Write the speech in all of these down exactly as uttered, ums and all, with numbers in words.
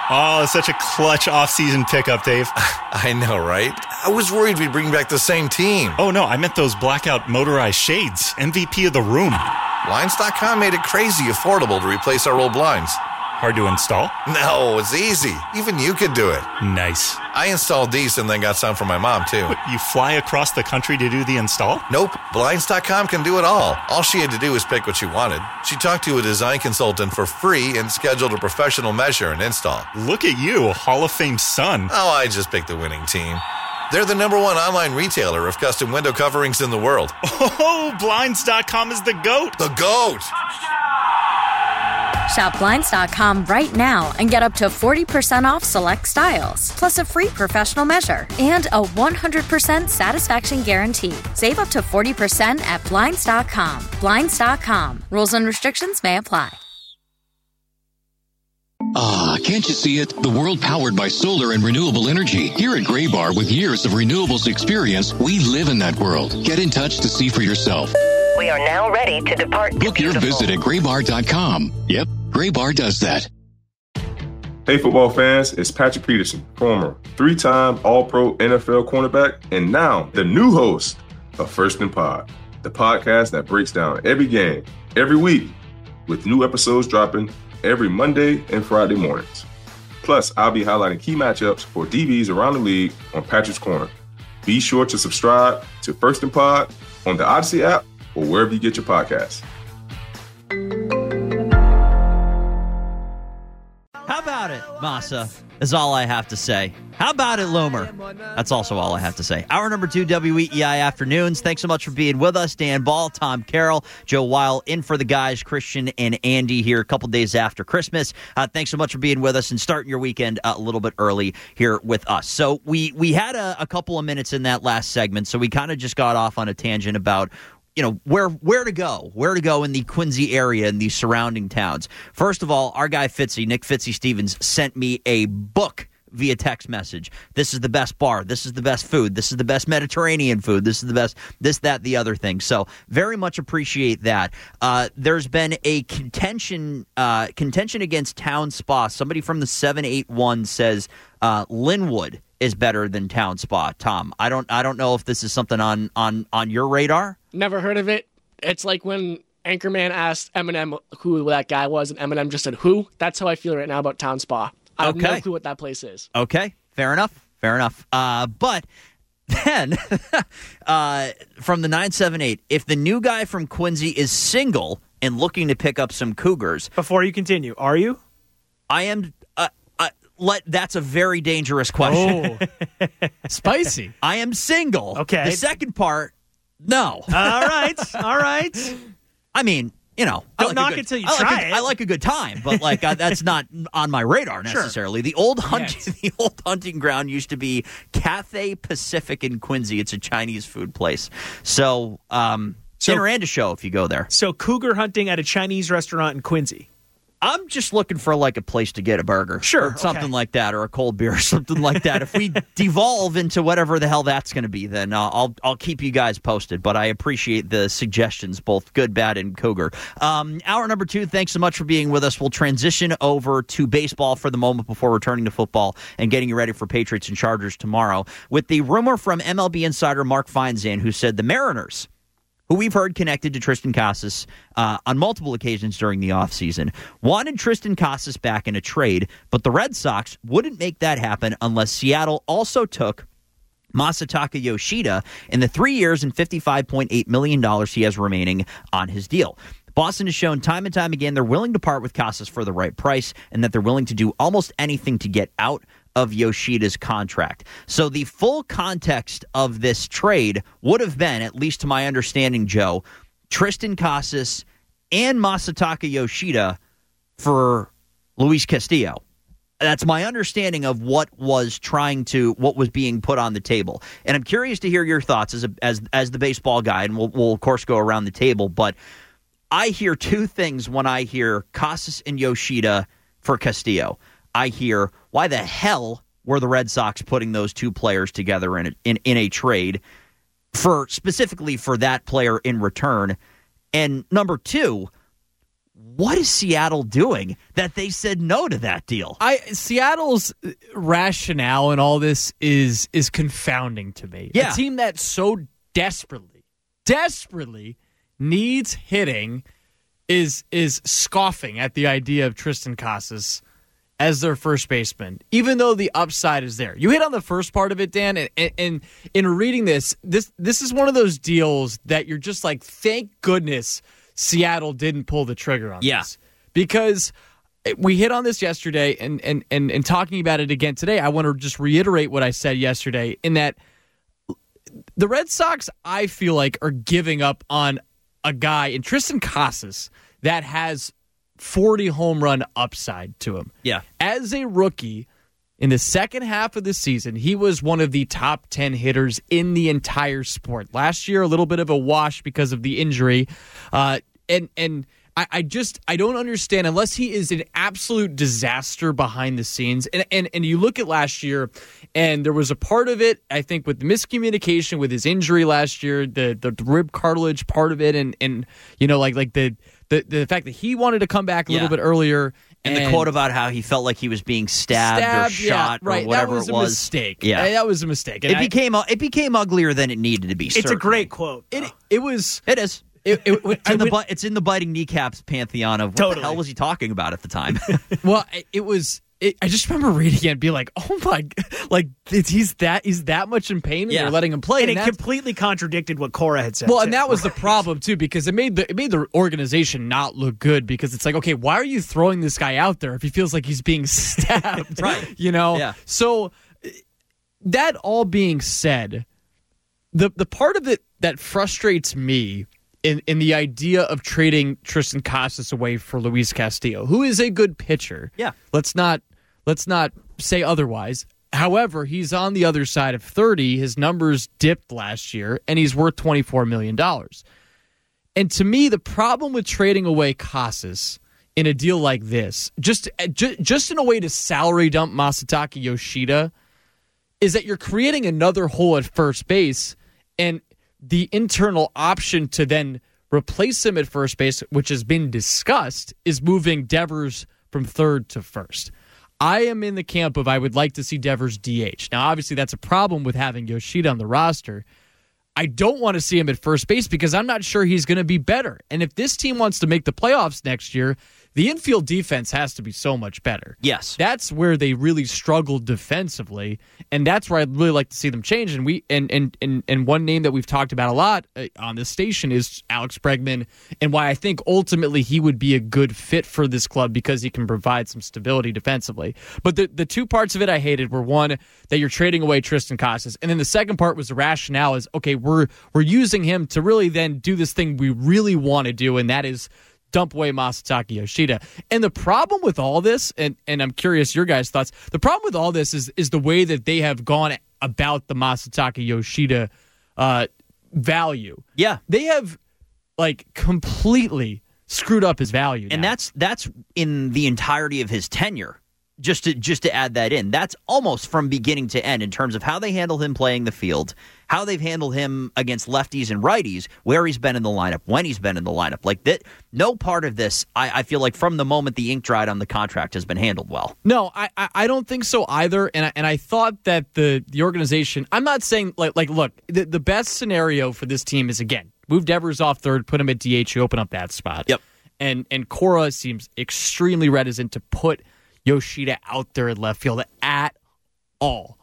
Oh, such a clutch off-season pickup, Dave. I know, right? I was worried we'd bring back the same team. Oh, no, I meant those blackout motorized shades. M V P of the room. Blinds dot com made it crazy affordable to replace our old blinds. Hard to install? No, it's easy. Even you could do it. Nice. I installed these and then got some for my mom, too. What, you fly across the country to do the install? Nope. Blinds dot com can do it all. All she had to do was pick what she wanted. She talked to a design consultant for free and scheduled a professional measure and install. Look at you, Hall of Fame son. Oh, I just picked the winning team. They're the number one online retailer of custom window coverings in the world. Oh, Blinds dot com is the GOAT. The GOAT! Shop Blinds dot com right now and get up to forty percent off select styles, plus a free professional measure and a one hundred percent satisfaction guarantee. Save up to forty percent at Blinds dot com. Blinds dot com. Rules and restrictions may apply. Ah, can't you see it? The world powered by solar and renewable energy. Here at Graybar, with years of renewables experience, we live in that world. Get in touch to see for yourself. We are now ready to depart. Book your visit at graybar dot com. Yep, Graybar does that. Hey, football fans, it's Patrick Peterson, former three-time All-Pro N F L cornerback, and now the new host of First and Pod, the podcast that breaks down every game, every week, with new episodes dropping every Monday and Friday mornings. Plus, I'll be highlighting key matchups for D Bs around the league on Patrick's Corner. Be sure to subscribe to First and Pod on the Odyssey app or wherever you get your podcasts. How about it, Masa, is all I have to say. How about it, Loomer? That's also all I have to say. Hour number two, W E E I Afternoons. Thanks so much for being with us. Dan Ball, Tom Carroll, Joe Weil in for the guys, Christian and Andy here a couple days after Christmas. Uh, thanks so much for being with us and starting your weekend a little bit early here with us. So we, we had a, a couple of minutes in that last segment, so we kind of just got off on a tangent about you know, where where to go, where to go in the Quincy area and the surrounding towns. First of all, our guy Fitzy, Nick Fitzy Stevens, sent me a book via text message. This is the best bar. This is the best food. This is the best Mediterranean food. This is the best this, that, the other thing. So very much appreciate that. Uh, there's been a contention uh, contention against Town Spa. Somebody from the seven eight one says uh, Linwood is better than Town Spa. Tom, I don't I don't know if this is something on on, on your radar. Never heard of it. It's like when Anchorman asked Eminem who that guy was, and Eminem just said, who? That's how I feel right now about Town Spa. I have okay. no clue what that place is. Okay, fair enough, fair enough. Uh, but then, uh, from the nine seven eight, if the new guy from Quincy is single and looking to pick up some cougars... Before you continue, are you? I am... Uh, uh, let, that's a very dangerous question. Oh, spicy. I am single. Okay. The second part... No. All right. All right. I mean, you know. Don't like knock good, it till you I try like a, it. I like a good time, but like uh, that's not on my radar necessarily. Sure. The old hunting, yes. the old hunting ground used to be Cathay Pacific in Quincy. It's a Chinese food place. So, um, so dinner and a show if you go there. So cougar hunting at a Chinese restaurant in Quincy. I'm just looking for like a place to get a burger. Sure. Or something okay. like that, or a cold beer or something like that. If we devolve into whatever the hell that's going to be, then uh, I'll I'll keep you guys posted. But I appreciate the suggestions, both good, bad, and cougar. Um, hour number two, thanks so much for being with us. We'll transition over to baseball for the moment before returning to football and getting you ready for Patriots and Chargers tomorrow with the rumor from M L B insider Mark Feinzan, who said the Mariners, who we've heard connected to Tristan Casas uh, on multiple occasions during the offseason, wanted Tristan Casas back in a trade, but the Red Sox wouldn't make that happen unless Seattle also took Masataka Yoshida in the three years and fifty-five point eight million dollars he has remaining on his deal. Boston has shown time and time again they're willing to part with Casas for the right price and that they're willing to do almost anything to get out of Yoshida's contract. So the full context of this trade would have been, at least to my understanding, Joe, Tristan Casas and Masataka Yoshida for Luis Castillo. That's my understanding of what was trying to, what was being put on the table. And I'm curious to hear your thoughts as a, as as the baseball guy, and we'll, we'll of course go around the table, but I hear two things when I hear Casas and Yoshida for Castillo. I hear, why the hell were the Red Sox putting those two players together in a, in, in a trade for specifically for that player in return? And number two, what is Seattle doing that they said no to that deal? I Seattle's rationale in all this is is confounding to me. Yeah. A team that so desperately, desperately needs hitting is is scoffing at the idea of Tristan Casas as their first baseman, even though the upside is there. You hit on the first part of it, Dan, and, and, and in reading this, this this is one of those deals that you're just like, thank goodness Seattle didn't pull the trigger on yeah. this. Because we hit on this yesterday, and, and, and, and talking about it again today, I want to just reiterate what I said yesterday, in that the Red Sox, I feel like, are giving up on a guy in Tristan Casas that has forty home run upside to him. Yeah. As a rookie, in the second half of the season, he was one of the top ten hitters in the entire sport. Last year, a little bit of a wash because of the injury. Uh, and and I, I just, I don't understand, unless he is an absolute disaster behind the scenes. And, and, and you look at last year, and there was a part of it, I think, with the miscommunication with his injury last year, the, the, the rib cartilage part of it, and, and you know, like like the, the, the fact that he wanted to come back a Yeah. little bit earlier. And, and the quote about how he felt like he was being stabbed, stabbed or shot yeah, right. or whatever that was it was. a mistake. Yeah. Uh, that was a mistake. And It I- became it became uglier than it needed to be. It's a certainly. great quote. It it was. It is. It, it, It's in, I the, would- bu- it's in the biting kneecaps pantheon of what Totally. the hell was he talking about at the time? well, it, it was. It, I just remember reading it and being like, "Oh my!" g- Like it's, he's that he's that much in pain, and Yeah. they're letting him play. And, And it that's- completely contradicted what Cora had said. well, too. and that was the problem too, because it made the it made the organization not look good, because it's like, okay, why are you throwing this guy out there if he feels like he's being stabbed? Right. You know. Yeah. So that all being said, the the part of it that frustrates me in, in the idea of trading Tristan Casas away for Luis Castillo, who is a good pitcher. Yeah. Let's not let's not say otherwise. However, he's on the other side of thirty. His numbers dipped last year, and he's worth twenty-four million dollars. And to me, the problem with trading away Casas in a deal like this, just, just, just in a way to salary dump Masataka Yoshida, is that you're creating another hole at first base, and the internal option to then replace him at first base, which has been discussed, is moving Devers from third to first. I am in the camp of I would like to see Devers D H. Now, obviously, that's a problem with having Yoshida on the roster. I don't want to see him at first base because I'm not sure he's going to be better. And if this team wants to make the playoffs next year, the infield defense has to be so much better. Yes. That's where they really struggled defensively, and that's where I'd really like to see them change. And we and and and, and one name that we've talked about a lot uh, on this station is Alex Bregman, and why I think ultimately he would be a good fit for this club because he can provide some stability defensively. But the, the two parts of it I hated were, one, that you're trading away Tristan Casas, and then the second part was the rationale is, okay, we're we're using him to really then do this thing we really want to do, and that is dump away Masataka Yoshida. And the problem with all this, and, and I'm curious your guys' thoughts, the problem with all this is is the way that they have gone about the Masataka Yoshida uh, value. Yeah. They have, like, completely screwed up his value. And now. that's that's in the entirety of his tenure. Just to just to add that in, that's almost from beginning to end in terms of how they handle him playing the field, how they've handled him against lefties and righties, where he's been in the lineup, when he's been in the lineup. Like that, no part of this, I, I feel like from the moment the ink dried on the contract, has been handled well. No, I, I I don't think so either. And I, and I thought that the the organization, I'm not saying, like, like look, the, the best scenario for this team is, again, move Devers off third, put him at D H, you open up that spot. Yep. And, and Cora seems extremely reticent to put Yoshida out there in left field at all.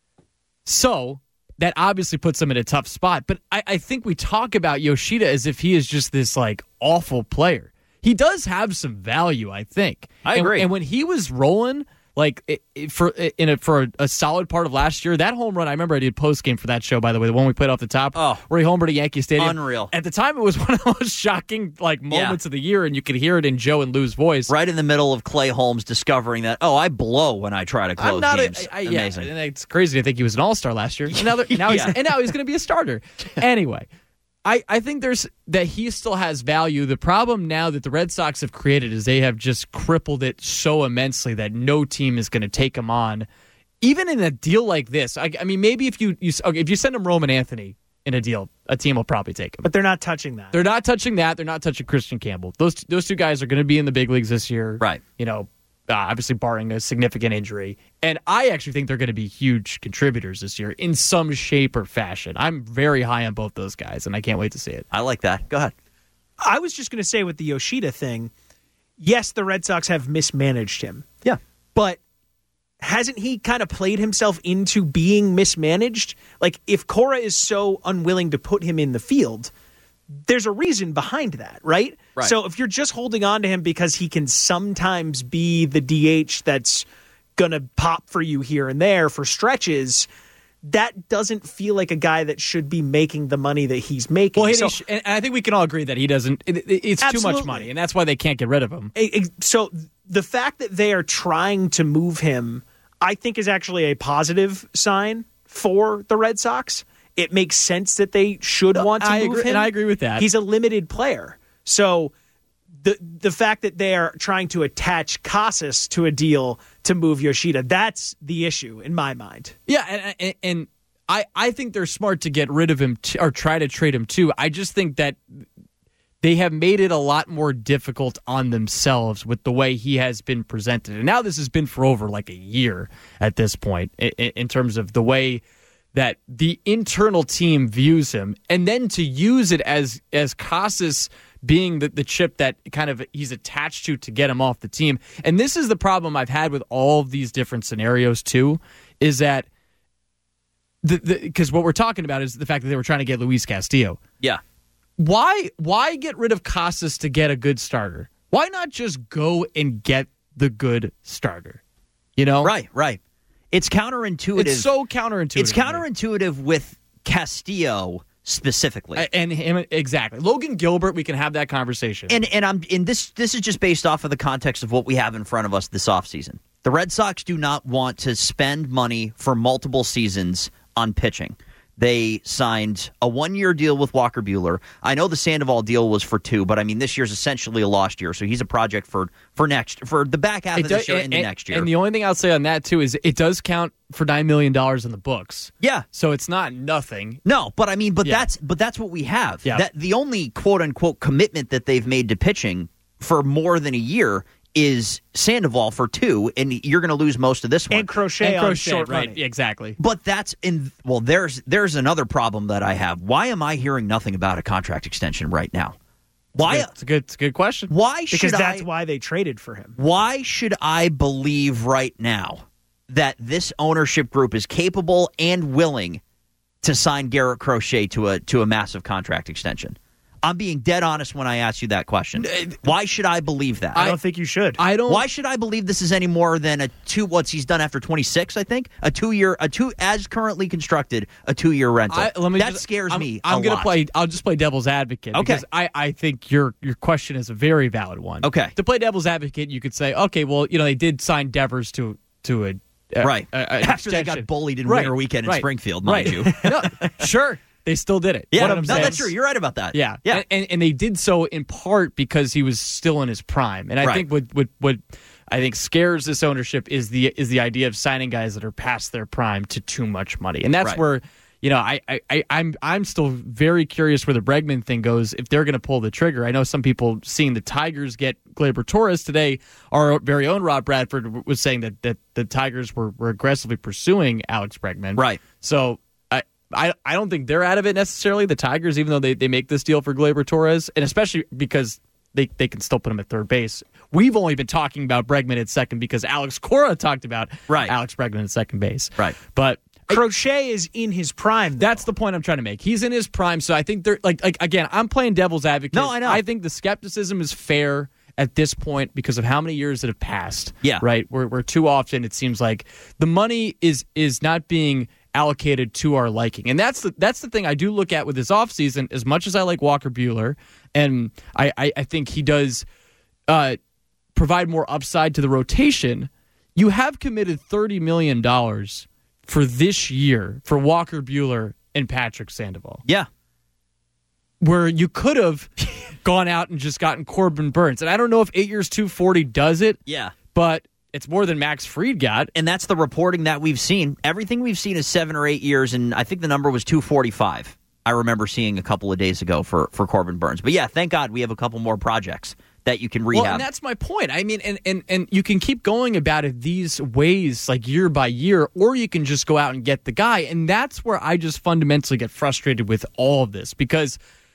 So that obviously puts him in a tough spot. But I, I think we talk about Yoshida as if he is just this, like, awful player. He does have some value, I think. I And- agree. And when he was rolling, like, it, it, for in a, for a, a solid part of last year, that home run, I remember I did post game for that show, by the way, the one we played off the top, Oh. where he homered at Yankee Stadium. Unreal. At the time, it was one of the most shocking, like, moments Yeah. of the year, and you could hear it in Joe and Lou's voice. Right in the middle of Clay Holmes discovering that, oh, I blow when I try to close I'm not games. A, I, yeah, Amazing. and it's crazy to think he was an all-star last year. And now, they're- now he's Yeah. and now he's going to be a starter. Anyway, I, I think there's that he still has value. The problem now that the Red Sox have created is they have just crippled it so immensely that no team is going to take him on. Even in a deal like this, I, I mean, maybe if you, you okay, if you send him Roman Anthony in a deal, a team will probably take him. But they're not touching that. They're not touching that. They're not touching Christian Campbell. Those those two guys are going to be in the big leagues this year. Right. You know, uh, obviously barring a significant injury. And I actually think they're going to be huge contributors this year in some shape or fashion. I'm very high on both those guys, and I can't wait to see it. I like that. Go ahead. I was just going to say with the Yoshida thing, yes, the Red Sox have mismanaged him. Yeah. But hasn't he kind of played himself into being mismanaged? Like, if Cora is so unwilling to put him in the field, there's a reason behind that, right? Right. So if you're just holding on to him because he can sometimes be the D H that's going to pop for you here and there for stretches, that doesn't feel like a guy that should be making the money that he's making. Well, he, so, sh- and I think we can all agree that he doesn't. It, it, it's Absolutely. too much money, and that's why they can't get rid of him. So the fact that they are trying to move him, I think, is actually a positive sign for the Red Sox. It makes sense that they should want to I move agree, him. and I agree with that. He's a limited player. So the the fact that they are trying to attach Casas to a deal to move Yoshida, that's the issue in my mind. Yeah, and, and, and I, I think they're smart to get rid of him t- or try to trade him too. I just think that they have made it a lot more difficult on themselves with the way he has been presented. And now this has been for over like a year at this point in, in terms of the way that the internal team views him. And then to use it as as Casas being the, the chip that kind of he's attached to to get him off the team. And this is the problem I've had with all of these different scenarios too, is that the because what we're talking about is the fact that they were trying to get Luis Castillo. Yeah. Why why get rid of Casas to get a good starter? Why not just go and get the good starter? You know? Right, right. It's counterintuitive. It's so counterintuitive. It's counterintuitive with Castillo specifically. And him exactly. Logan Gilbert, we can have that conversation. And and I'm and this this is just based off of the context of what we have in front of us this offseason. The Red Sox do not want to spend money for multiple seasons on pitching. They signed a one-year deal with Walker Buehler. I know the Sandoval deal was for two, but I mean this year's essentially a lost year, so he's a project for for next for the back half it of does, this year and, and the and, next year. And the only thing I'll say on that too is it does count for nine million dollars in the books. Yeah, so it's not nothing. No, but I mean, but yeah. that's but that's what we have. Yeah. That the only quote unquote commitment that they've made to pitching for more than a year is Sandoval for two, and you're going to lose most of this one. And Crochet, and Crochet on short right? money. Exactly. But that's in well. There's there's another problem that I have. Why am I hearing nothing about a contract extension right now? Why? It's a good, it's a good question. Why should Because that's I, why they traded for him. Why should I believe right now that this ownership group is capable and willing to sign Garrett Crochet to a to a massive contract extension? I'm being dead honest when I ask you that question. Why should I believe that? I don't think you should. I don't. Why should I believe this is any more than a two? What's he's done after twenty-six? I think a two-year, a two as currently constructed, a two-year rental. I, let me that just, scares I'm, me. I'm a gonna lot. play. I'll just play devil's advocate. Okay. Because I, I think your your question is a very valid one. Okay. To play devil's advocate, you could say, okay, well, you know, they did sign Devers to to a uh, right a, a, after they extension. got bullied in right. winter weekend in right. Springfield, mind right. you. no, sure. They still did it. Yeah, What no, I'm saying that's is- true. You're right about that. Yeah, yeah, and, and and they did so in part because he was still in his prime. And I Right. think what what what I think scares this ownership is the is the idea of signing guys that are past their prime to too much money, and that's Right. where you know I, I, I I'm I'm still very curious where the Bregman thing goes if they're going to pull the trigger. I know some people seeing the Tigers get Gleyber Torres today. Our very own Rob Bradford was saying that that the Tigers were were aggressively pursuing Alex Bregman. Right. So. I, I don't think they're out of it necessarily, the Tigers, even though they, they make this deal for Gleyber Torres, and especially because they, they can still put him at third base. We've only been talking about Bregman at second because Alex Cora talked about Right. Alex Bregman at second base. Right. But Crochet is in his prime. Though. that's the point I'm trying to make. He's in his prime, so I think they're like like again, I'm playing devil's advocate. No, I know. I think the skepticism is fair at this point because of how many years that have passed. Yeah. Right? Where where too often it seems like the money is is not being allocated to our liking. And that's the that's the thing I do look at with this offseason. As much as I like Walker Buehler, and I, I, I think he does uh, provide more upside to the rotation, you have committed thirty million dollars for this year for Walker Buehler and Patrick Sandoval. Yeah. Where you could have gone out and just gotten Corbin Burns. And I don't know if eight years two forty does it. Yeah. But it's more than Max Fried got. And that's the reporting that we've seen. Everything we've seen is seven or eight years, and I think the number was two forty-five I remember seeing a couple of days ago for, for Corbin Burnes. But yeah, thank God we have a couple more projects that you can rehab. Well, and that's my point. I mean, and, and, and you can keep going about it these ways, like year by year, or you can just go out and get the guy. And that's where I just fundamentally get frustrated with all of this, because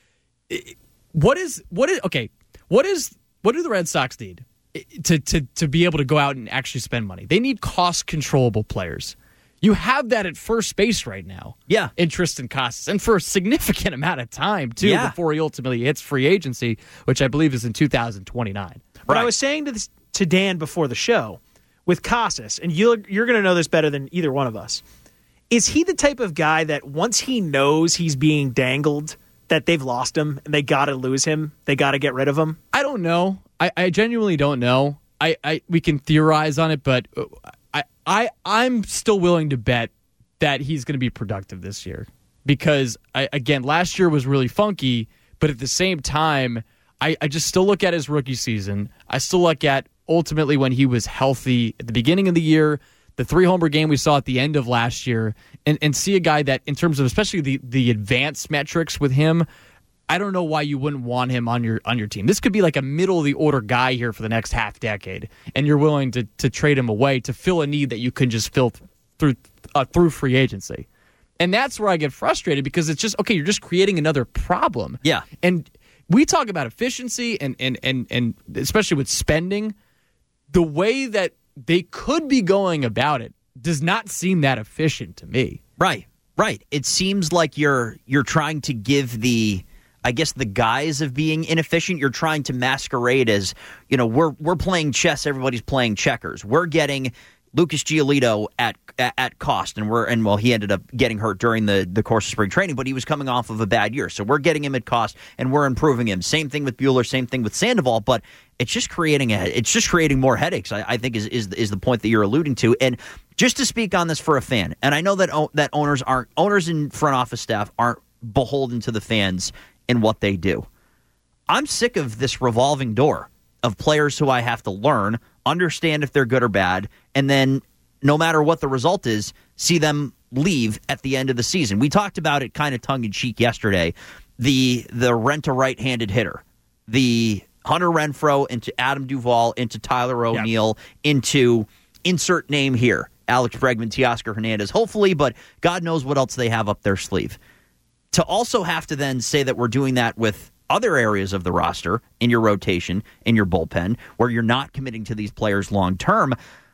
what is what is okay? What is what do the Red Sox need to to to be able to go out and actually spend money? They need cost controllable players. You have that at first base right now. Yeah. In Tristan Casas. And for a significant amount of time, too, yeah. before he ultimately hits free agency, which I believe is in two thousand twenty-nine. But right. I was saying to this, to Dan before the show, with Casas, and you're, you're going to know this better than either one of us, is he the type of guy that once he knows he's being dangled, that they've lost him and they got to lose him, they got to get rid of him? I don't know. I, I genuinely don't know. I, I We can theorize on it, but I, I, I'm still willing to bet that he's going to be productive this year. Because, I, again, last year was really funky, but at the same time, I, I just still look at his rookie season. I still look at, ultimately, when he was healthy at the beginning of the year, the three-homer game we saw at the end of last year, and, and see a guy that, in terms of especially the, the advanced metrics with him, I don't know why you wouldn't want him on your on your team. This could be like a middle-of-the-order guy here for the next half decade, and you're willing to to trade him away to fill a need that you can just fill th- through uh, through free agency. And that's where I get frustrated, because it's just, okay, you're just creating another problem. Yeah. And we talk about efficiency and and and, and especially with spending, the way that they could be going about it does not seem that efficient to me. Right, right. It seems like you're you're trying to give the, I guess, the guise of being inefficient. You're trying to masquerade as, you know, we're we're playing chess, everybody's playing checkers. We're getting Lucas Giolito at at cost, and we're and well, he ended up getting hurt during the, the course of spring training, but he was coming off of a bad year, so we're getting him at cost, and we're improving him. Same thing with Buehler, same thing with Sandoval, but it's just creating a it's just creating more headaches. I, I think is is is the point that you're alluding to, and just to speak on this for a fan, and I know that that owners aren't owners and front office staff aren't beholden to the fans in what they do. I'm sick of this revolving door of players who I have to learn, understand if they're good or bad, and then no matter what the result is, see them leave at the end of the season. We talked about it kind of tongue-in-cheek yesterday, the the rent a right-handed hitter, the Hunter Renfroe into Adam Duvall into Tyler O'Neill yep. into insert name here, Alex Bregman, Teoscar Hernandez, hopefully, but God knows what else they have up their sleeve. To also have to then say that we're doing that with other areas of the roster, in your rotation, in your bullpen, where you're not committing to these players long term,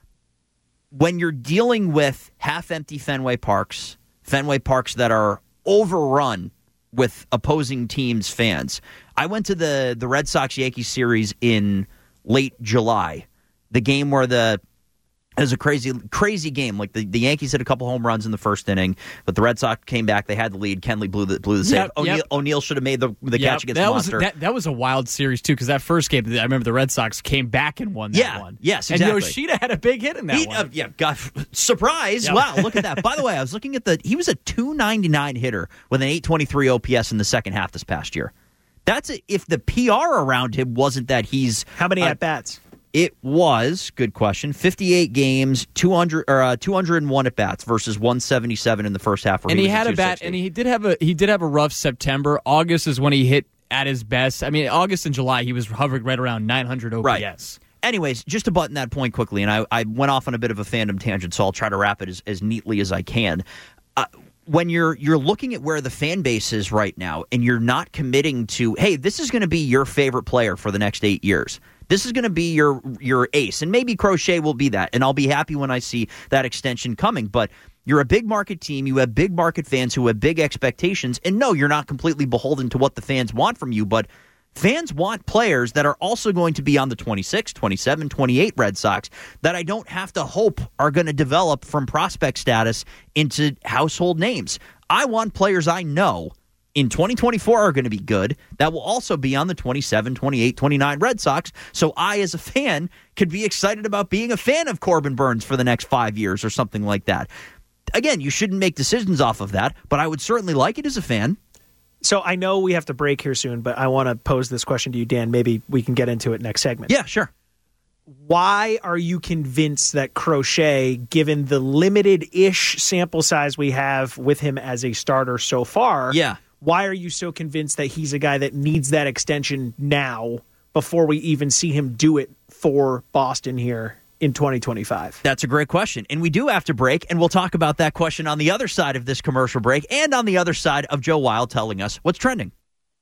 when you're dealing with half-empty Fenway Parks, Fenway Parks that are overrun with opposing teams' fans. I went to the, the Red Sox-Yankees series in late July, the game where the It was a crazy, crazy game. Like the, the Yankees hit a couple home runs in the first inning, but the Red Sox came back. They had the lead. Kenley blew the blew the save. Yep, O'Neill, yep. O'Neill should have made the the Yep, catch against that Monster. Was, that, that was a wild series, too, because that first game, I remember the Red Sox came back and won that yeah, one. Yes, exactly. And Yoshida had a big hit in that he, one. Uh, yeah, God, surprise. Yep. Wow, look at that. By the way, I was looking at the, he was a two ninety-nine hitter with an eight twenty-three O P S in the second half this past year. That's a, if the P R around him wasn't that he's... How many uh, at-bats? It was, good question, fifty-eight games, two hundred or uh, two hundred one at bats versus one seventy-seven in the first half. And he, he had a bat, and he did have a he did have a rough September. August is when he hit at his best. I mean, August and July he was hovering right around nine hundred O P S. Right. Anyways, just to button that point quickly, and I, I went off on a bit of a fandom tangent, so I'll try to wrap it as, as neatly as I can. Uh, when you're you're looking at where the fan base is right now, and you're not committing to, hey, this is going to be your favorite player for the next eight years. This is going to be your your ace, and maybe Crochet will be that, and I'll be happy when I see that extension coming. But you're a big market team. You have big market fans who have big expectations, and no, you're not completely beholden to what the fans want from you, but fans want players that are also going to be on the twenty-six, twenty-seven, twenty-eight Red Sox that I don't have to hope are going to develop from prospect status into household names. I want players I know in twenty twenty-four are going to be good, that will also be on the twenty-seven, twenty-eight, twenty-nine Red Sox, so I, as a fan, could be excited about being a fan of Corbin Burnes for the next five years or something like that. Again, you shouldn't make decisions off of that, but I would certainly like it as a fan. So I know we have to break here soon, but I want to pose this question to you, Dan. Maybe we can get into it next segment. Yeah, sure. Why are you convinced that Crochet, given the limited-ish sample size we have with him as a starter so far, yeah. why are you so convinced that he's a guy that needs that extension now before we even see him do it for Boston here in twenty twenty-five? That's a great question. And we do have to break, and we'll talk about that question on the other side of this commercial break and on the other side of Joe Wild telling us what's trending.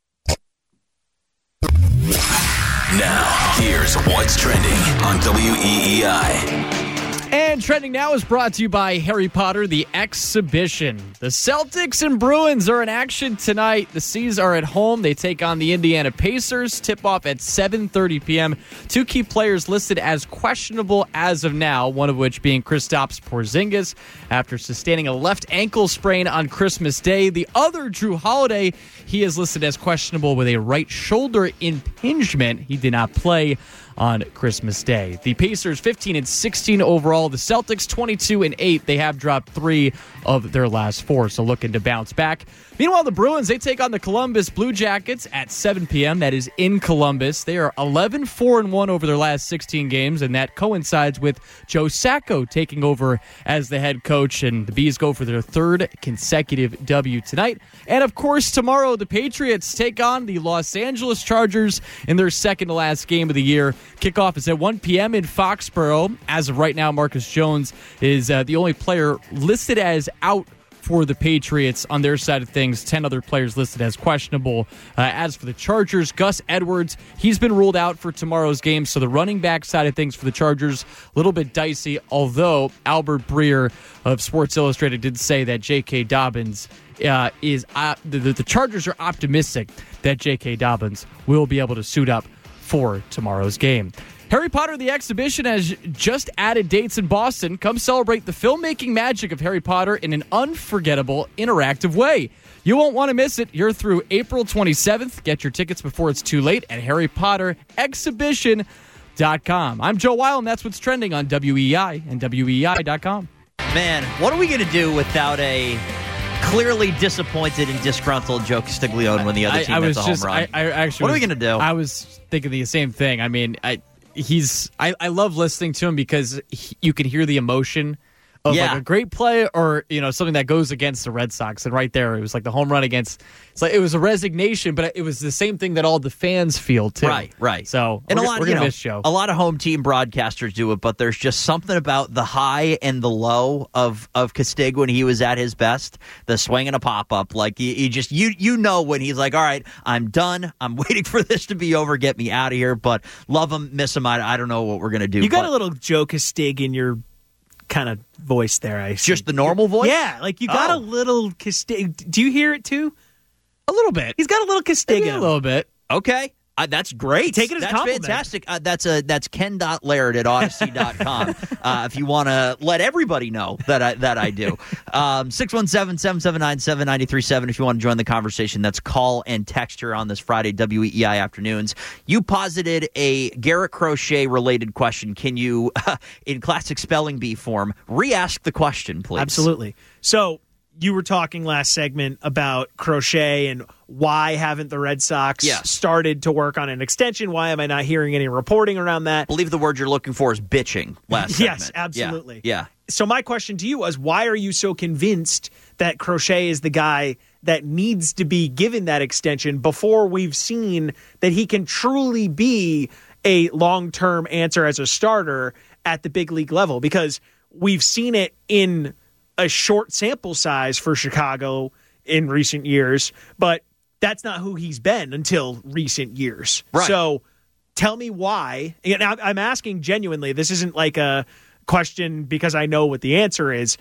Now, here's what's trending on W E E I. And trending now is brought to you by Harry Potter, the Exhibition. The Celtics and Bruins are in action tonight. The C's are at home. They take on the Indiana Pacers. Tip-off at seven thirty p.m. Two key players listed as questionable as of now, one of which being Kristaps Porzingis after sustaining a left ankle sprain on Christmas Day. The other, Drew Holiday, he is listed as questionable with a right shoulder impingement. He did not play on Christmas Day. The Pacers fifteen and sixteen overall. The Celtics twenty-two and eight. They have dropped three of their last four, so looking to bounce back. Meanwhile, the Bruins, they take on the Columbus Blue Jackets at seven p.m. That is in Columbus. They are eleven four and one over their last sixteen games, and that coincides with Joe Sacco taking over as the head coach, and the Bees go for their third consecutive W tonight. And, of course, tomorrow the Patriots take on the Los Angeles Chargers in their second-to-last game of the year. Kickoff is at one p.m. in Foxborough. As of right now, Marcus Jones is uh, the only player listed as out for the Patriots on their side of things. Ten other players listed as questionable. Uh, as for the Chargers, Gus Edwards, he's been ruled out for tomorrow's game, so the running back side of things for the Chargers, a little bit dicey, although Albert Breer of Sports Illustrated did say that J K. Dobbins uh, is, uh, the, the Chargers are optimistic that J K. Dobbins will be able to suit up for tomorrow's game. Harry Potter the Exhibition has just added dates in Boston. Come celebrate the filmmaking magic of Harry Potter in an unforgettable, interactive way. You won't want to miss it. You're through April twenty-seventh. Get your tickets before it's too late at harry potter exhibition dot com. I'm Joe Weil, and that's what's trending on W E I and W E I dot com. Man, what are we going to do without a clearly disappointed and disgruntled Joe Castiglione when the other team I, I hits was a home just, run? I, I actually what are we was- going to do? I was thinking the same thing. I mean, I he's I, I love listening to him because he, you can hear the emotion of Yeah. like a great play or, you know, something that goes against the Red Sox. And right there, it was like the home run against. It's like it was a resignation, but it was the same thing that all the fans feel too. Right, right. So and we're, a lot, we're you gonna know, miss Joe. a lot of home team broadcasters do it, but there's just something about the high and the low of of Castig when he was at his best. The swing and a pop up, like you, you just you you know when he's like, all right, I'm done. I'm waiting for this to be over. Get me out of here. But love him, miss him. I, I don't know what we're gonna do. You got but a little Joe Castig in your kind of voice there. I see. just the normal voice. Yeah, like you got Oh. a little Castig. Do you hear it too? a little bit. He's got a little Castig Maybe in a him. little bit. Okay. Uh, that's great. Take it as a that's compliment. fantastic. Uh, that's a that's Ken Laird at Odyssey dot com. uh, if you want to let everybody know that I that I do. Um, six one seven, seven seven nine, seven nine three seven if you want to join the conversation. That's call and text here on this Friday W E I afternoons. You posited a Garrett Crochet related question. Can you, uh, in classic spelling bee form, re-ask the question, please? Absolutely. So you were talking last segment about Crochet and why haven't the Red Sox Yes. started to work on an extension? Why am I not hearing any reporting around that? I believe the word you're looking for is bitching last segment. Yes, absolutely. Yeah. yeah. So my question to you was, why are you so convinced that Crochet is the guy that needs to be given that extension before we've seen that he can truly be a long-term answer as a starter at the big league level? Because we've seen it in a short sample size for Chicago in recent years, but that's not who he's been until recent years. Right. So tell me why. And I'm I'm asking genuinely. This isn't like a question because I know what the answer is.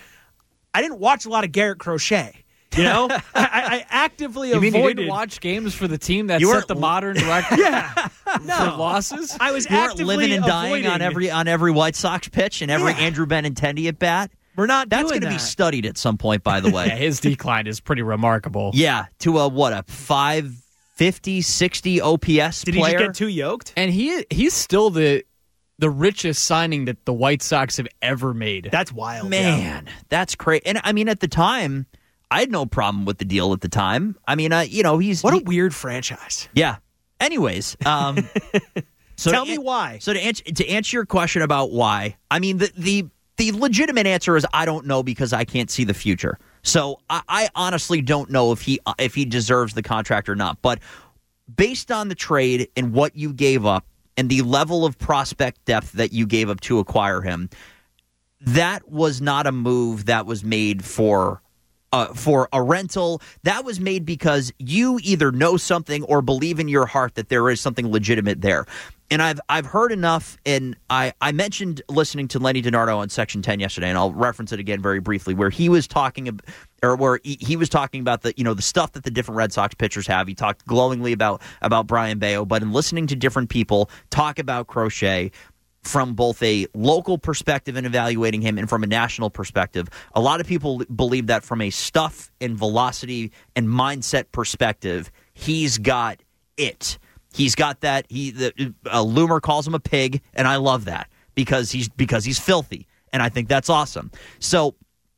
I didn't watch a lot of Garrett Crochet. You know, I, I actively You mean avoided. you didn't watch games for the team that You set weren't- the modern record Yeah, for no. losses? I was You weren't actively living and dying on avoiding- every on every White Sox pitch and every Yeah. Andrew Benintendi at bat. We're not That's doing going to be that. studied at some point, by the Yeah, way. his decline is pretty remarkable. yeah, to a what a five fifty, sixty O P S Did he player. just get too yoked? And he he's still the the richest signing that the White Sox have ever made. That's wild, yeah. Man, that's crazy. And I mean, at the time, I had no problem with the deal. At the time, I mean, uh, you know, he's What a he- weird franchise. yeah. Anyways, um, so Tell to me an- why. So to answer to answer your question about why, I mean the the the legitimate answer is I don't know because I can't see the future. So I, I honestly don't know if he if he deserves the contract or not. But based on the trade and what you gave up and the level of prospect depth that you gave up to acquire him, that was not a move that was made for uh, for a rental. That was made because you either know something or believe in your heart that there is something legitimate there. And I've I've heard enough, and I, I mentioned listening to Lenny DiNardo on Section ten yesterday, and I'll reference it again very briefly, where he was talking or where he, he was talking about the you know the stuff that the different Red Sox pitchers have. He talked glowingly about about Brian Bayo, but in listening to different people talk about Crochet from both a local perspective and evaluating him and from a national perspective, a lot of people believe that from a stuff and velocity and mindset perspective, he's got it. He's got that. He the uh, Loomer calls him a pig, and I love that because he's because he's filthy, and I think that's awesome. So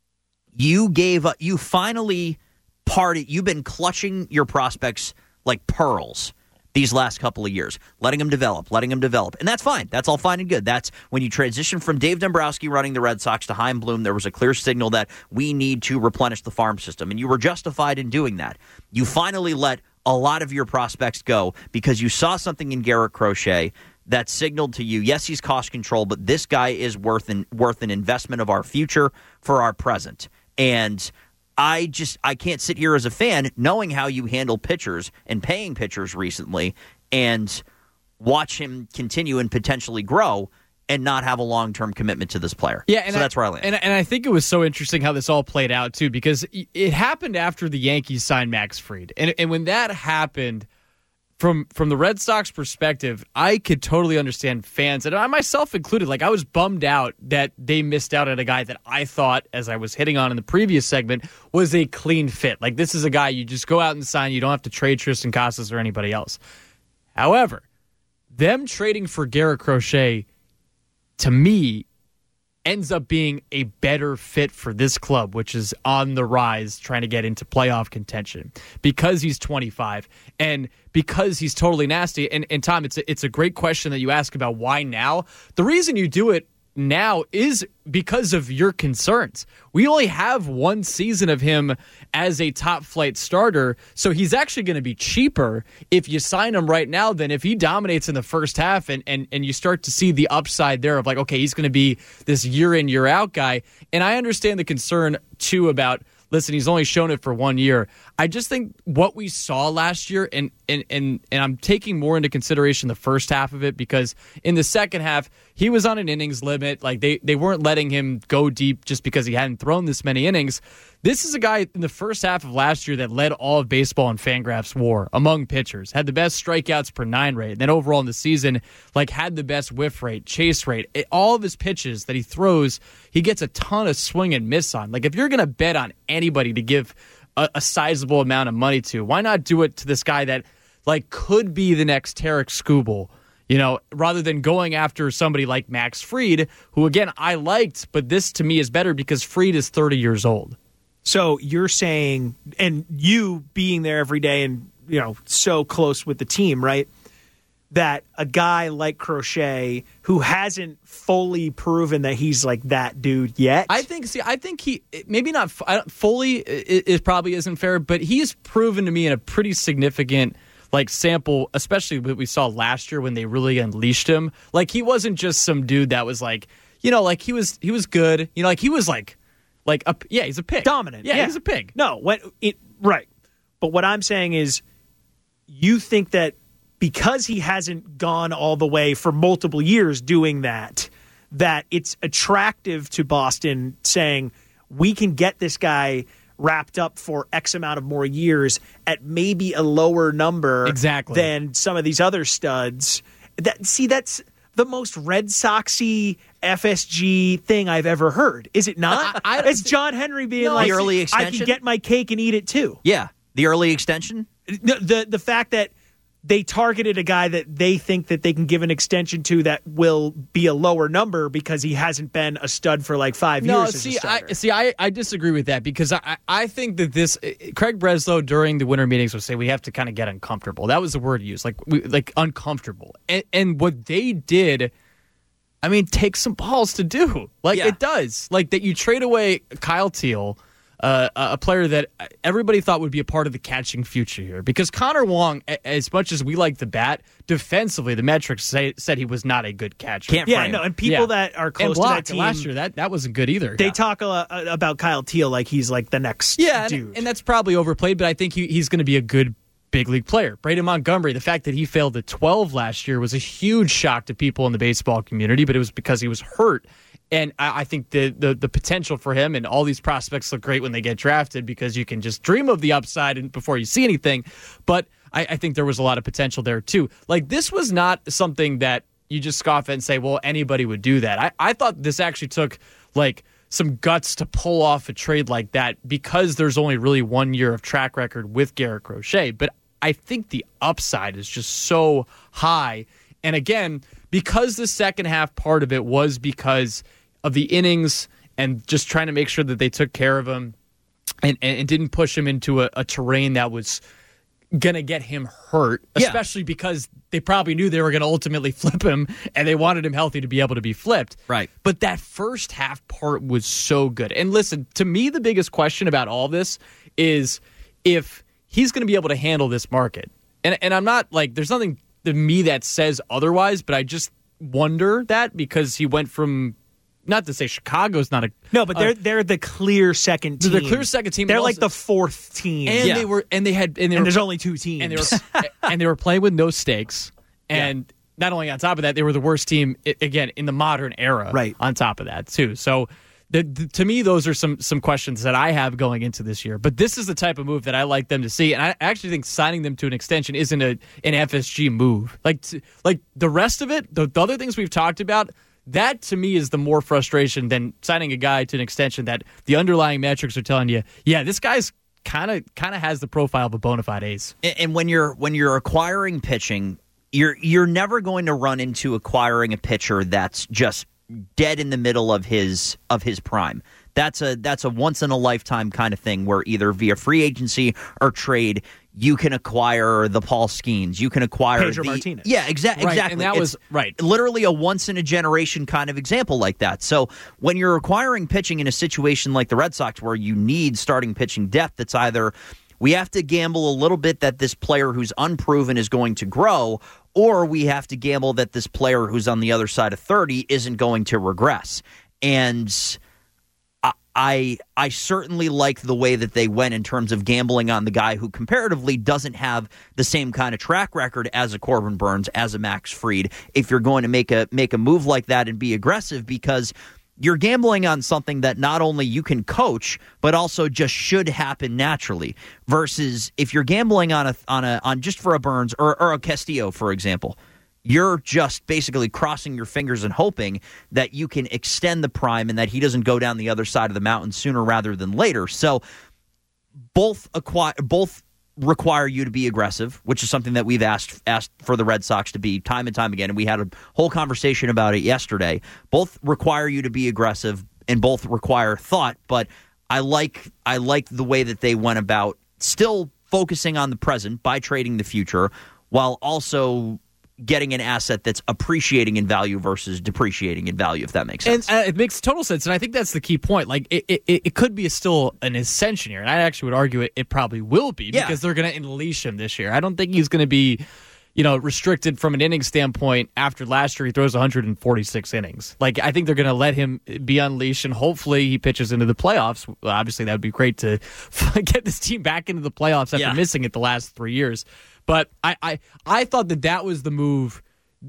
you gave uh, you finally parted. You've been clutching your prospects like pearls these last couple of years, letting them develop, letting them develop, and that's fine. That's all fine and good. That's when you transition from Dave Dombrowski running the Red Sox to Chaim Bloom. There was a clear signal that we need to replenish the farm system, and you were justified in doing that. You finally let a lot of your prospects go because you saw something in Garrett Crochet that signaled to you, yes, he's cost control, but this guy is worth an, worth an investment of our future for our present. And I just I can't sit here as a fan knowing how you handle pitchers and paying pitchers recently and watch him continue and potentially grow and not have a long-term commitment to this player. Yeah, and so I, that's where I land. And, and I think it was so interesting how this all played out, too, because it happened after the Yankees signed Max Fried. And, and when that happened, from from the Red Sox perspective, I could totally understand fans, and I myself included, like I was bummed out that they missed out on a guy that I thought, as I was hitting on in the previous segment, was a clean fit. Like, this is a guy you just go out and sign. You don't have to trade Tristan Casas or anybody else. However, them trading for Garrett Crochet, to me, ends up being a better fit for this club, which is on the rise, trying to get into playoff contention, because he's twenty-five and because he's totally nasty. And, and Tom, it's a, it's a great question that you ask about why now. The reason you do it now is because of your concerns. We only have one season of him as a top flight starter, so he's actually going to be cheaper if you sign him right now than if he dominates in the first half and, and, and you start to see the upside there of like, okay, he's going to be this year in, year out guy. And I understand the concern too about, listen, he's only shown it for one year. I just think what we saw last year, and and and and I'm taking more into consideration the first half of it, because in the second half, he was on an innings limit. Like they, they weren't letting him go deep just because he hadn't thrown this many innings. This is a guy in the first half of last year that led all of baseball in Fangraphs WAR among pitchers, had the best strikeouts per nine rate, and then overall in the season, like had the best whiff rate, chase rate. It, all of his pitches that he throws, he gets a ton of swing and miss on. Like if you're going to bet on anybody to give a, a sizable amount of money to, why not do it to this guy that like could be the next Tarek Skubal? You know, rather than going after somebody like Max Fried, who, again, I liked, but this to me is better because Fried is thirty years old. So you're saying, and you being there every day and, you know, so close with the team, right, that a guy like Crochet who hasn't fully proven that he's like that dude yet? I think, see, I think he, maybe not fully, it, it probably isn't fair, but he's proven to me in a pretty significant like sample, especially what we saw last year when they really unleashed him. Like he wasn't just some dude that was like, you know, like he was he was good. You know, like he was like, like a, yeah, he's a pig, dominant. Yeah, yeah. he's a pig. No, what it right. But what I'm saying is, you think that because he hasn't gone all the way for multiple years doing that, that it's attractive to Boston saying we can get this guy wrapped up for X amount of more years at maybe a lower number exactly. than some of these other studs. That see, that's the most Red Soxy F S G thing I've ever heard. Is it not? I, I it's John Henry being no, like, the early extension? I can get my cake and eat it too. Yeah, the early extension. The, the the fact that they targeted a guy that they think that they can give an extension to that will be a lower number because he hasn't been a stud for like five no, years. See, as a I, see, I, I disagree with that because I, I think that this Craig Breslow during the winter meetings would say we have to kind of get uncomfortable. That was the word he used, like we, like uncomfortable. And, and what they did, I mean, takes some balls to do. Like yeah. it does. Like that you trade away Kyle Teal. uh, a player that everybody thought would be a part of the catching future here. Because Connor Wong, as much as we like the bat, defensively, the metrics say, said he was not a good catcher. Can't yeah, frame. no, and people Yeah. that are close and to that blocked team last year, that, that wasn't good either. They yeah. talk a, about Kyle Teal like he's like the next yeah, dude. and, and that's probably overplayed, but I think he, he's going to be a good big league player. Braden Montgomery, the fact that he failed at twelve last year was a huge shock to people in the baseball community, but it was because he was hurt. And I, I think the, the the potential for him, and all these prospects look great when they get drafted because you can just dream of the upside and before you see anything. But I, I think there was a lot of potential there too. Like, this was not something that you just scoff at and say, well, anybody would do that. I, I thought this actually took like some guts to pull off a trade like that because there's only really one year of track record with Garrett Crochet. But I think the upside is just so high. And again, because the second half part of it was because of the innings and just trying to make sure that they took care of him and, and, and didn't push him into a, a terrain that was going to get him hurt, Yeah. especially because they probably knew they were going to ultimately flip him and they wanted him healthy to be able to be flipped. Right. But that first half part was so good. And listen, to me, the biggest question about all this is if he's going to be able to handle this market. And and I'm not like, there's nothing to me that says otherwise, but I just wonder that because he went from, not to say Chicago's not a no, but they're uh, they're the clear second team. they're the clear second team. They're and like also- the fourth team, and yeah. they were and they had and, they and were, there's only two teams, and they were and they were playing with no stakes. And yeah. not only on top of that, they were the worst team i- again in the modern era. Right. On top of that too, so. The, the, to me, those are some some questions that I have going into this year. But this is the type of move that I like them to see, and I actually think signing them to an extension isn't a an F S G move. Like t- like the rest of it, the, the other things we've talked about, that to me is the more frustration than signing a guy to an extension that the underlying metrics are telling you, yeah, this guy's kind of kind of has the profile of a bona fide ace. And, and when you're when you're acquiring pitching, you're you're never going to run into acquiring a pitcher that's just dead in the middle of his of his prime. That's a that's a once in a lifetime kind of thing where either via free agency or trade you can acquire the Paul Skeens, you can acquire Pedro the, Martinez. Yeah, exa- Right, exactly. and that It's was- right. literally a once in a generation kind of example like that. So when you're acquiring pitching in a situation like the Red Sox where you need starting pitching depth, it's either we have to gamble a little bit that this player who's unproven is going to grow, or we have to gamble that this player who's on the other side of thirty isn't going to regress. And I, I I certainly like the way that they went in terms of gambling on the guy who comparatively doesn't have the same kind of track record as a Corbin Burns, as a Max Fried, if you're going to make a make a move like that and be aggressive, because you're gambling on something that not only you can coach, but also just should happen naturally. Versus if you're gambling on a on a on just for a Burns or, or a Castillo, for example, you're just basically crossing your fingers and hoping that you can extend the prime and that he doesn't go down the other side of the mountain sooner rather than later. So both acquire both. require you to be aggressive, which is something that we've asked asked for the Red Sox to be time and time again, and we had a whole conversation about it yesterday. Both require you to be aggressive, and both require thought, but I like I like the way that they went about still focusing on the present by trading the future, while also getting an asset that's appreciating in value versus depreciating in value, if that makes sense. And uh, it makes total sense, and I think that's the key point. Like, it, it, it could be a still an ascension year, and I actually would argue it, it probably will be Yeah. because they're going to unleash him this year. I don't think he's going to be, you know, restricted from an inning standpoint. After last year, he throws one hundred forty-six innings. Like, I think they're going to let him be unleashed, and hopefully he pitches into the playoffs. Well, obviously, that would be great to get this team back into the playoffs after Yeah. missing it the last three years. But I, I, I thought that that was the move,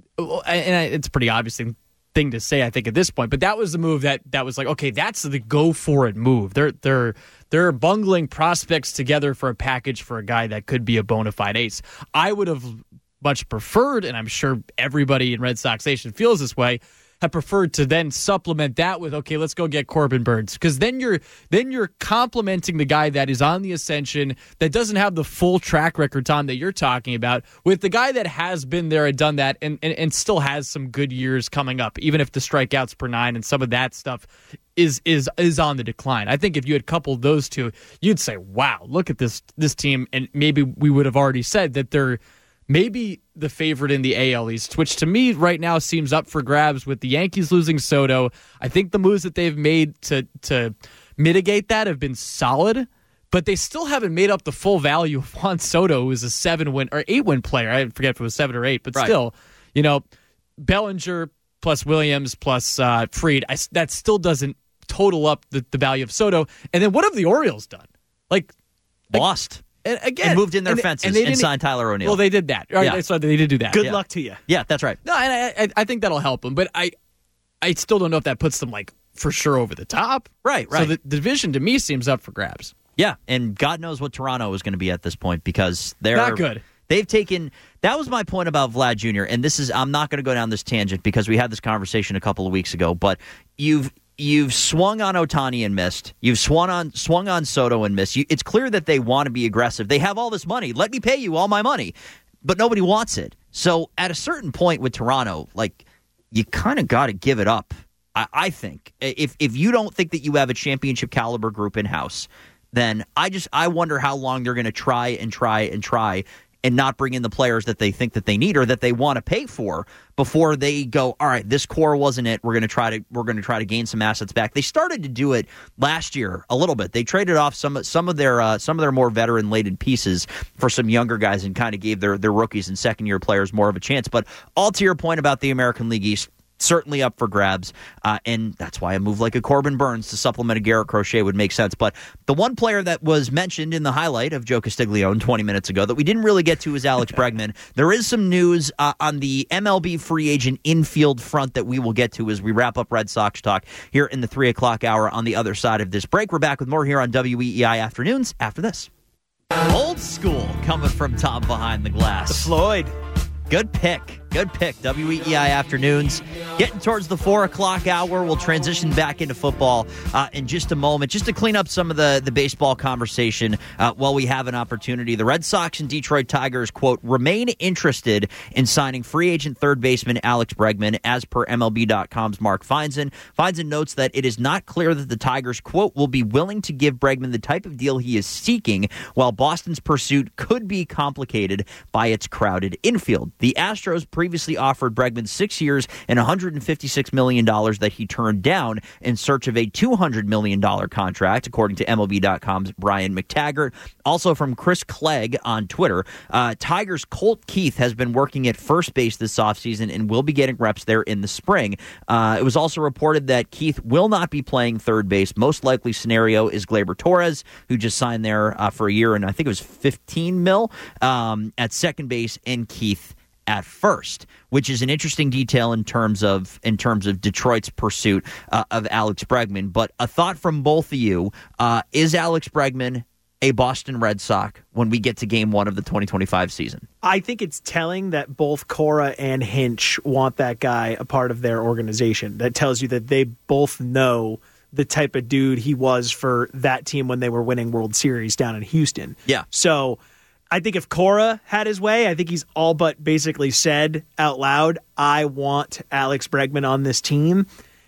and it's a pretty obvious thing, thing to say, I think, at this point. But that was the move that that was like, okay, that's the go for it move. They're they're they're bungling prospects together for a package for a guy that could be a bona fide ace. I would have much preferred, and I'm sure everybody in Red Sox Nation feels this way, have preferred to then supplement that with, okay, let's go get Corbin Burns, because then you're then you're complementing the guy that is on the ascension, that doesn't have the full track record, Tom, that you're talking about, with the guy that has been there and done that, and, and, and still has some good years coming up, even if the strikeouts per nine and some of that stuff is is is on the decline. I think if you had coupled those two, you'd say, wow, look at this this team, and maybe we would have already said that they're maybe the favorite in the A L East, which to me right now seems up for grabs with the Yankees losing Soto. I think the moves that they've made to to mitigate that have been solid, but they still haven't made up the full value of Juan Soto, who is a seven-win or eight-win player. I forget if it was seven or eight, but right. still, you know, Bellinger plus Williams plus uh, Fried, I, that still doesn't total up the, the value of Soto. And then what have the Orioles done? Like, lost. And again, and moved in their and, fences and, and, and signed Tyler O'Neill. Well, they did that. Right, yeah. So they did do that. Good yeah. luck to you. Yeah, that's right. No, and I, I, I think that'll help them. But I, I still don't know if that puts them like for sure over the top. Right, right. So the, the division to me seems up for grabs. Yeah, and God knows what Toronto is going to be at this point because they're not good. They've taken – that was my point about Vlad Junior, and this is – I'm not going to go down this tangent because we had this conversation a couple of weeks ago, but you've you've swung on Ohtani and missed. You've swung on swung on Soto and missed. You, it's clear that they want to be aggressive. They have all this money. Let me pay you all my money. But nobody wants it. So at a certain point with Toronto, like, you kind of got to give it up, I, I think. If If you don't think that you have a championship caliber group in-house, then I just I wonder how long they're going to try and try and try and not bring in the players that they think that they need or that they want to pay for before they go, all right, this core wasn't it. We're going to try to we're going to try to gain some assets back. They started to do it last year a little bit. They traded off some some of their uh, some of their more veteran laden pieces for some younger guys and kind of gave their their rookies and second year players more of a chance. But all to your point about the American League East, certainly up for grabs, uh, and that's why a move like a Corbin Burns to supplement a Garrett Crochet would make sense. But the one player that was mentioned in the highlight of Joe Castiglione twenty minutes ago that we didn't really get to is Alex Bregman. There is some news uh, on the M L B free agent infield front that we will get to as we wrap up Red Sox talk here in the three o'clock hour on the other side of this break. We're back with more here on W E E I Afternoons after this. Old school coming from Tom Behind the Glass. The Floyd. Good pick. Good pick. W E E I Afternoons. Getting towards the four o'clock hour. We'll transition back into football uh, in just a moment. Just to clean up some of the, the baseball conversation uh, while we have an opportunity. The Red Sox and Detroit Tigers, quote, remain interested in signing free agent third baseman Alex Bregman, as per M L B dot com's Mark Feinzen. Feinzen notes that it is not clear that the Tigers, quote, will be willing to give Bregman the type of deal he is seeking, while Boston's pursuit could be complicated by its crowded infield. The Astros previously offered Bregman six years and one hundred fifty-six million dollars that he turned down in search of a two hundred million dollars contract, according to M L B dot com's Brian McTaggart. Also from Chris Clegg on Twitter, uh, Tigers' Colt Keith has been working at first base this offseason and will be getting reps there in the spring. Uh, it was also reported that Keith will not be playing third base. Most likely scenario is Gleyber Torres, who just signed there uh, for a year, and I think it was fifteen mil um, at second base, and Keith at first, which is an interesting detail in terms of in terms of Detroit's pursuit uh, of Alex Bregman. But a thought from both of you, uh, is Alex Bregman a Boston Red Sox when we get to game one of the twenty twenty-five season? I think it's telling that both Cora and Hinch want that guy a part of their organization. That tells you that they both know the type of dude he was for that team when they were winning World Series down in Houston. Yeah. So I think if Cora had his way, I think he's all but basically said out loud, I want Alex Bregman on this team.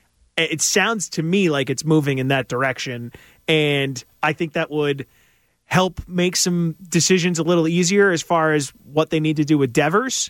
It sounds to me like it's moving in that direction, and I think that would help make some decisions a little easier as far as what they need to do with Devers.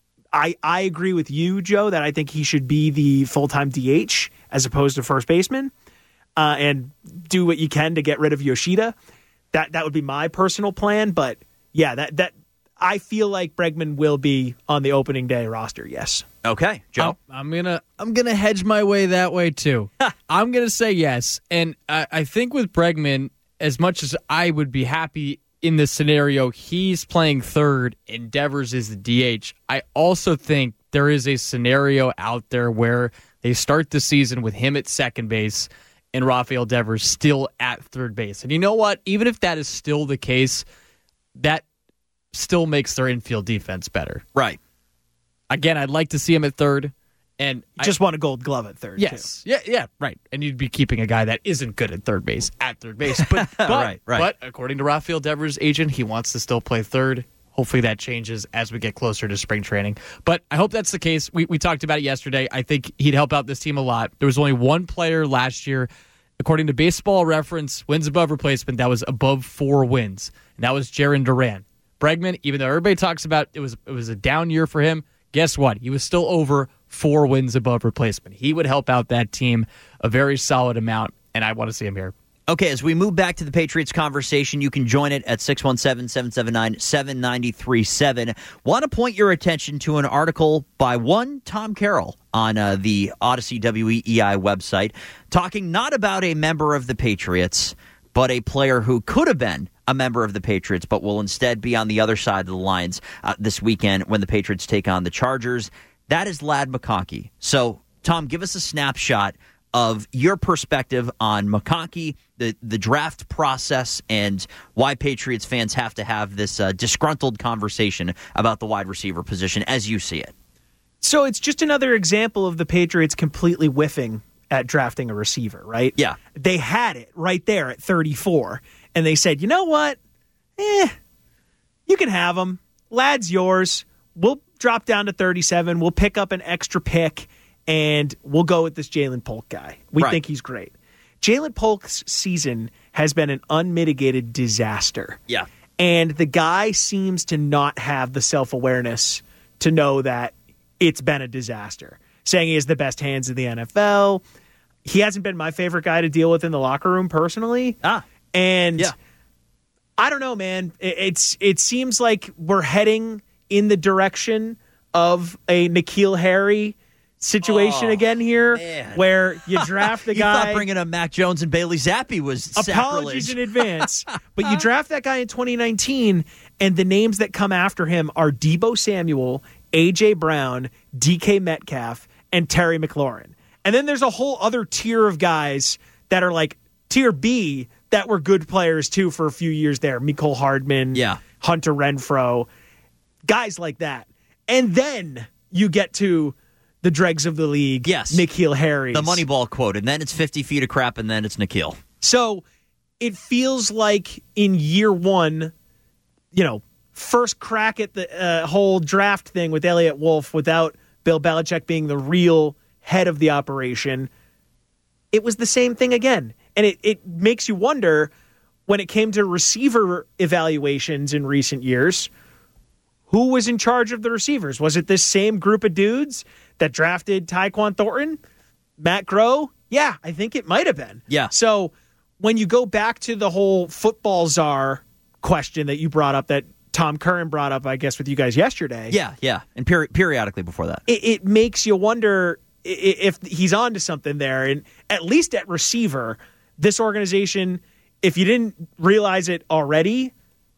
I, I agree with you, Joe, that I think he should be the full-time D H as opposed to first baseman, uh, and do what you can to get rid of Yoshida. That that would be my personal plan, but yeah, that that I feel like Bregman will be on the opening day roster. Yes. Okay, Joe. I'm, I'm gonna I'm gonna hedge my way that way too. I'm gonna say yes, and I, I think with Bregman, as much as I would be happy in this scenario, he's playing third and Devers is the D H. I also think there is a scenario out there where they start the season with him at second base and Rafael Devers still at third base. And you know what? Even if that is still the case, that still makes their infield defense better. Right. Again, I'd like to see him at third. And you just I, want a gold glove at third. Yes. Too. Yeah, yeah, right. And you'd be keeping a guy that isn't good at third base at third base. But, but, right, right. but according to Rafael Devers' agent, he wants to still play third. Hopefully that changes as we get closer to spring training. But I hope that's the case. We, we talked about it yesterday. I think he'd help out this team a lot. There was only one player last year, according to Baseball Reference, wins above replacement, that was above four wins. And that was Jarren Duran. Bregman, even though everybody talks about it was it was a down year for him, guess what? He was still over four wins above replacement. He would help out that team a very solid amount, and I want to see him here. Okay, as we move back to the Patriots conversation, you can join it at six one seven, seven seven nine, seven nine three seven. Want to point your attention to an article by one Tom Carroll on uh, the Odyssey W E E I website, talking not about a member of the Patriots, but a player who could have been a member of the Patriots, but will instead be on the other side of the lines uh, this weekend when the Patriots take on the Chargers. That is Ladd McConkey. So, Tom, give us a snapshot of your perspective on McConkey, the, the draft process, and why Patriots fans have to have this uh, disgruntled conversation about the wide receiver position as you see it. So it's just another example of the Patriots completely whiffing at drafting a receiver, right? Yeah. They had it right there at thirty-four, and they said, you know what? Eh, you can have him. Ladd's yours. We'll drop down to thirty-seven. We'll pick up an extra pick, and we'll go with this Ja'Lynn Polk guy. We right. think he's great. Ja'Lynn Polk's season has been an unmitigated disaster. Yeah. And the guy seems to not have the self-awareness to know that it's been a disaster. Saying he has the best hands in the N F L. He hasn't been my favorite guy to deal with in the locker room personally. Ah. And yeah. I don't know, man. It, it's it seems like we're heading in the direction of a N'Keal Harry situation oh, again here, man. Where you draft the you guy. Thought bringing up Mac Jones and Bailey Zappi was apologies sacrilege. in advance, but you draft that guy in twenty nineteen, and the names that come after him are Deebo Samuel, A J Brown, D K Metcalf, and Terry McLaurin. And then there's a whole other tier of guys that are like tier B that were good players too for a few years there. Mecole Hardman, yeah. Hunter Renfrow, guys like that. And then you get to the dregs of the league, yes. N'Keal Harry. The Moneyball quote, and then it's fifty feet of crap, and then it's N'Keal. So it feels like in year one, you know, first crack at the uh, whole draft thing with Elliott Wolf without Bill Belichick being the real head of the operation, it was the same thing again. And it, it makes you wonder, when it came to receiver evaluations in recent years, who was in charge of the receivers? Was it this same group of dudes that drafted Tyquan Thornton, Matt Groh? Yeah, I think it might have been. Yeah. So when you go back to the whole football czar question that you brought up, that Tom Curran brought up, I guess, with you guys yesterday. Yeah, yeah. And peri- periodically before that. It, it makes you wonder if he's on to something there. And at least at receiver, this organization, if you didn't realize it already,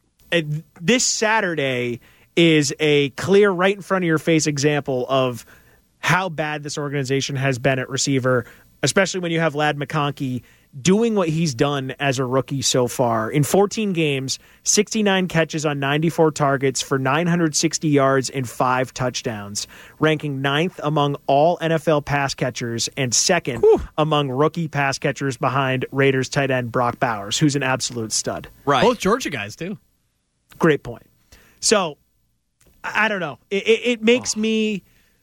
this Saturday is a clear right in front of your face example of how bad this organization has been at receiver, especially when you have Ladd McConkey doing what he's done as a rookie so far. In fourteen games, sixty-nine catches on ninety-four targets for nine hundred sixty yards and five touchdowns, ranking ninth among all N F L pass catchers and second Whew. among rookie pass catchers behind Raiders tight end Brock Bowers, who's an absolute stud. Right. Both Georgia guys, too. Great point. So, I don't know. It, it, it makes oh. me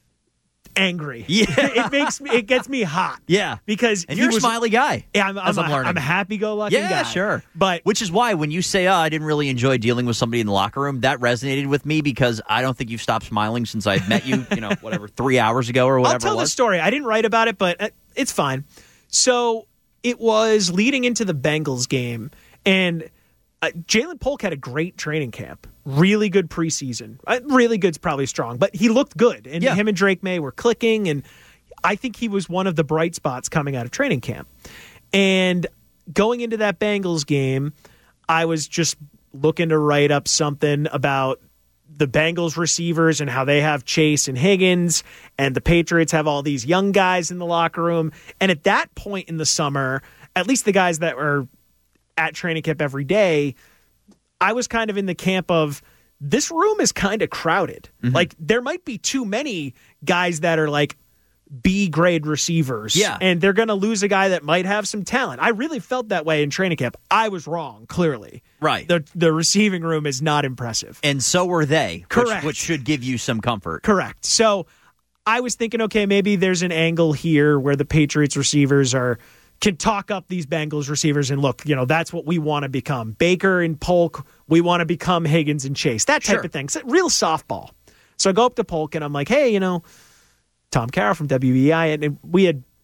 angry. Yeah, it makes me. It gets me hot. Yeah, because and you're was, a smiley guy. Yeah, I'm. As I'm, I'm, a, learning. I'm a happy-go-lucky yeah, guy. Yeah, sure. But which is why when you say, "Oh, I didn't really enjoy dealing with somebody in the locker room," that resonated with me because I don't think you've stopped smiling since I met you. You know, whatever, three hours ago or whatever. I'll tell it was. the story. I didn't write about it, but it's fine. So it was leading into the Bengals game, and uh, Ja'Lynn Polk had a great training camp. Really good preseason. Uh, really good's probably strong, but he looked good. And yeah. him and Drake May were clicking, and I think he was one of the bright spots coming out of training camp. And going into that Bengals game, I was just looking to write up something about the Bengals receivers and how they have Chase and Higgins, and the Patriots have all these young guys in the locker room. And at that point in the summer, at least the guys that were at training camp every day, I was kind of in the camp of this room is kind of crowded. Mm-hmm. Like there might be too many guys that are like B grade receivers. Yeah. And they're going to lose a guy that might have some talent. I really felt that way in training camp. I was wrong, clearly. Right. The the receiving room is not impressive. And so were they. Correct. Which, which should give you some comfort. Correct. So I was thinking, okay, maybe there's an angle here where the Patriots receivers are can talk up these Bengals receivers and look, you know, that's what we want to become. Baker and Polk, we want to become Higgins and Chase. That type sure. of thing. It's real softball. So I go up to Polk and I'm like, hey, you know, Tom Carroll from W E I, and we had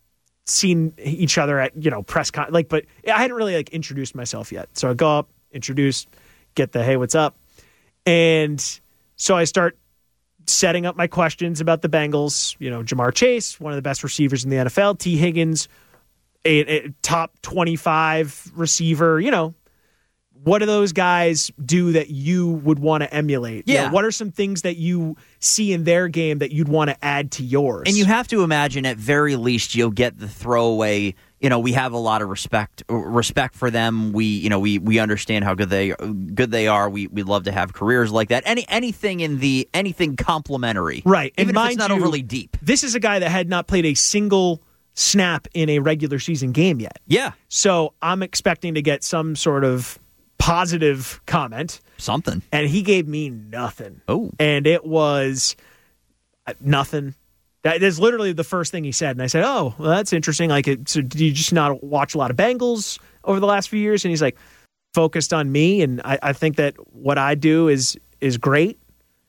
seen each other at, you know, press con, like, but I hadn't really like introduced myself yet. So I go up, introduce, get the, hey, what's up? And so I start setting up my questions about the Bengals. You know, Jamar Chase, one of the best receivers in the N F L. T. Higgins, a, a top twenty-five receiver. You know, what do those guys do that you would want to emulate? Yeah. You know, what are some things that you see in their game that you'd want to add to yours? And you have to imagine, at very least, you'll get the throwaway. You know, we have a lot of respect respect for them. We, you know, we we understand how good they good they are. We we love to have careers like that. Any anything in the anything complimentary, right? Even and if it's not you, overly deep. This is a guy that had not played a single snap in a regular season game yet. Yeah. So I'm expecting to get some sort of positive comment, something, and he gave me nothing. Oh, and it was nothing. That is literally the first thing he said. And I said, oh, well, that's interesting. Like, it, so did you just not watch a lot of Bengals over the last few years? And he's like, focused on me. And I, I think that what I do is is great.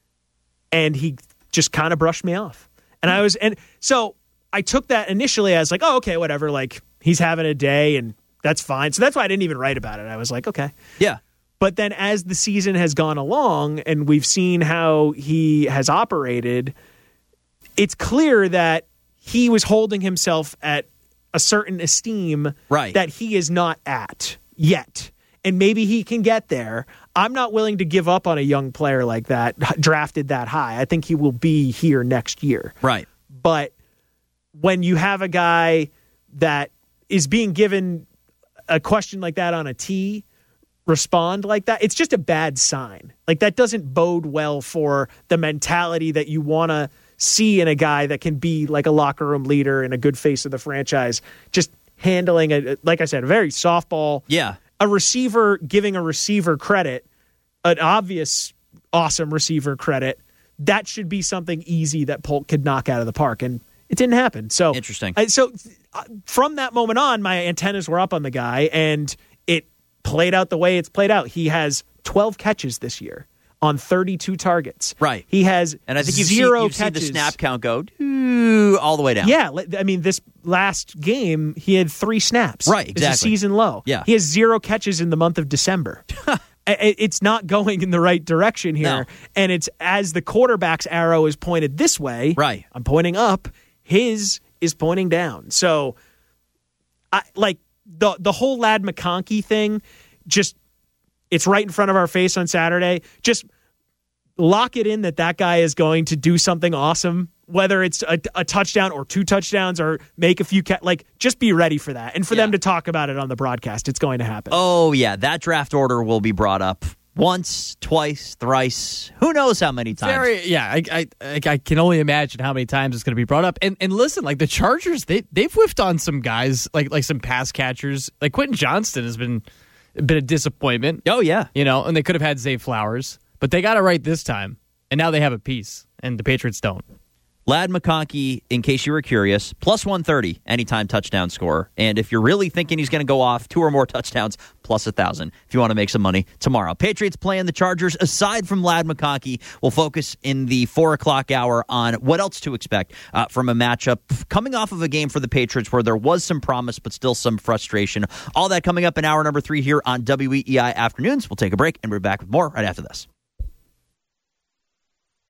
And he just kind of brushed me off. And I was, and so I took that initially as like, oh, okay, whatever. Like, he's having a day and that's fine. So that's why I didn't even write about it. I was like, okay. Yeah. But then as the season has gone along and we've seen how he has operated, it's clear that he was holding himself at a certain esteem right. that he is not at yet. And maybe he can get there. I'm not willing to give up on a young player like that, drafted that high. I think he will be here next year. Right. But when you have a guy that is being given a question like that on a tee, respond like that, it's just a bad sign. Like, that doesn't bode well for the mentality that you want to see in a guy that can be like a locker room leader and a good face of the franchise, just handling a, like I said, a very softball. Yeah. A receiver, giving a receiver credit, an obvious awesome receiver credit, that should be something easy that Polk could knock out of the park. And it didn't happen. So interesting. I, so uh, from that moment on, my antennas were up on the guy, and it played out the way it's played out. He has twelve catches this year on thirty-two targets. Right. He has and I think you've zero seen, you've catches. seen the snap count go doo, all the way down. Yeah. I mean, this last game, he had three snaps. Right, exactly. It's a season low. Yeah. He has zero catches in the month of December. It's not going in the right direction here. No. And it's as the quarterback's arrow is pointed this way. Right. I'm pointing up. His is pointing down. So, I like the the whole Ladd McConkey thing, just it's right in front of our face on Saturday. Just lock it in that that guy is going to do something awesome, whether it's a, a touchdown or two touchdowns or make a few ca- like just be ready for that. And for yeah. them to talk about it on the broadcast, it's going to happen. Oh yeah, that draft order will be brought up once, twice, thrice. Who knows how many times? Very, yeah, I, I I I can only imagine how many times it's going to be brought up. And and listen, like the Chargers, they they've whiffed on some guys, like like some pass catchers. Like Quentin Johnston has been been a disappointment. Oh yeah, you know, and they could have had Zay Flowers, but they got it right this time, and now they have a piece, and the Patriots don't. Ladd McConkey, in case you were curious, plus one thirty anytime touchdown scorer. And if you're really thinking he's going to go off two or more touchdowns, plus one thousand if you want to make some money tomorrow. Patriots playing the Chargers. Aside from Ladd McConkey, we'll focus in the four o'clock hour on what else to expect uh, from a matchup coming off of a game for the Patriots where there was some promise but still some frustration. All that coming up in hour number three here on W E E I Afternoons. We'll take a break and we're back with more right after this.